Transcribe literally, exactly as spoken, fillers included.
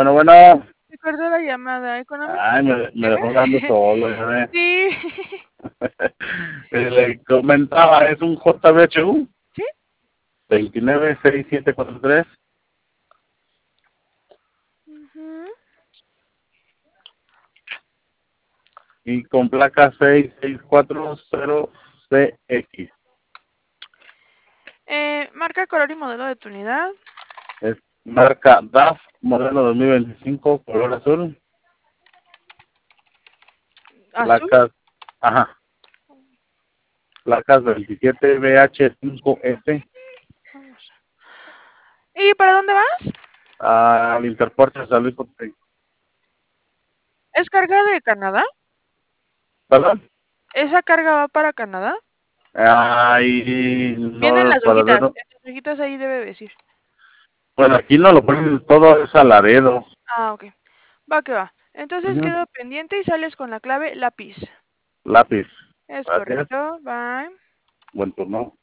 Bueno, bueno. Se cortó la llamada. ¿Económico? Ay, me, me dejó hablando solo, ya ves. Sí. Le comentaba, es un J B H U. ¿Sí? veintinueve sesenta y siete cuarenta y tres. Uh-huh. Y con placa seis seis cuatro cero C X. Eh, marca, color y modelo de tu unidad. Es marca D A F, modelo dos mil veinticinco, color azul. ¿Azul? Placas, ajá. Placas veintisiete B H cinco F. ¿Y para dónde vas? Al Interporte San Luis Potosí. ¿Es carga de Canadá? ¿Perdón? ¿Esa carga va para Canadá? Ay, Vienen no, las para ver. hojitas. En las hojitas ahí debe decir. Bueno, aquí no lo ponen todo, es a Laredo. Ah, ok. Va que va. Entonces Ujú. quedo pendiente y sales con la clave lápiz. Lápiz. Es Gracias. correcto. Bye. Buen turno.